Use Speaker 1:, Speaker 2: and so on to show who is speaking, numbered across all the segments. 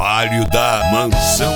Speaker 1: trabalho da mansão.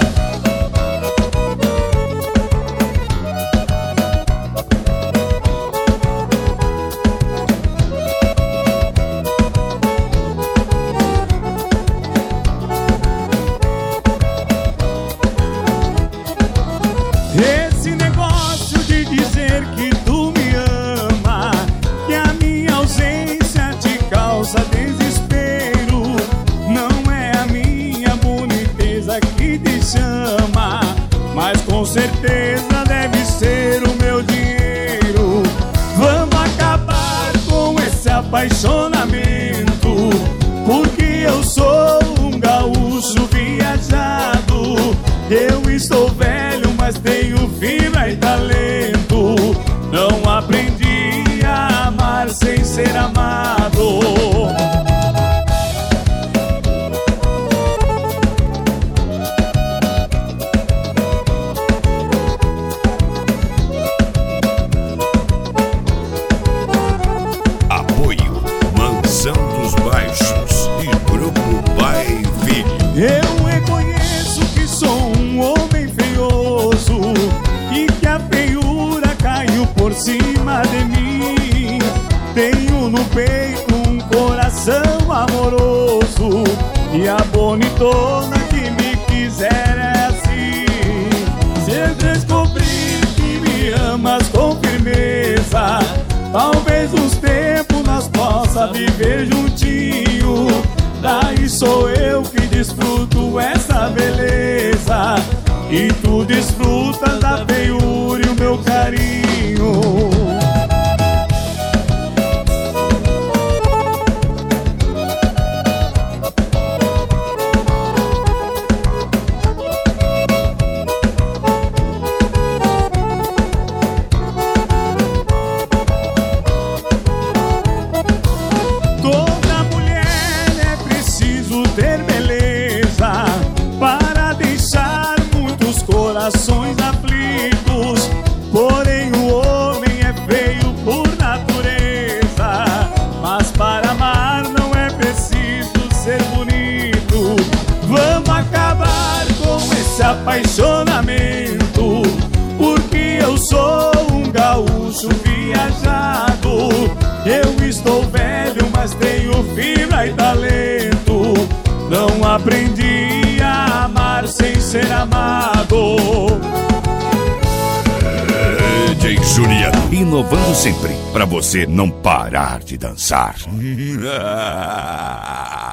Speaker 2: Esse negócio de dizer que tu me ama, que a minha ausência te causa desespero, não é a minha boniteza que te chama, mas com certeza deve ser o meu dinheiro. Vamos acabar com esse apaixonamento, porque eu sou um gaúcho viajado. Eu estou velho, mas tenho fibra e talento. Não aprendi a amar sem ser amado.
Speaker 1: Apoio Mansão dos Baixos e Grupo Pai Filho.
Speaker 2: Eu reconheço que sou um homem feioso e que a feiura caiu por cima de mim. Tenho no peito um coração amoroso e a bonitona que me quiser é assim. Se eu descobrir que me amas com firmeza, talvez uns tempos nós possa viver juntinho. Daí sou eu que desfruto essa beleza e tu desfrutas da feiura e o meu carinho. Toda mulher é preciso ter beleza para deixar muitos corações aflitos. Porém o homem é feio por natureza, mas para amar não é preciso ser bonito. Vamos acabar com esse apaixonamento, porque eu sou um gaúcho viajado. Eu estou velho, mas tenho fibra e talento. Não aprendi a amar sem ser amado.
Speaker 1: DJ Juliano, inovando sempre, pra você não parar de dançar.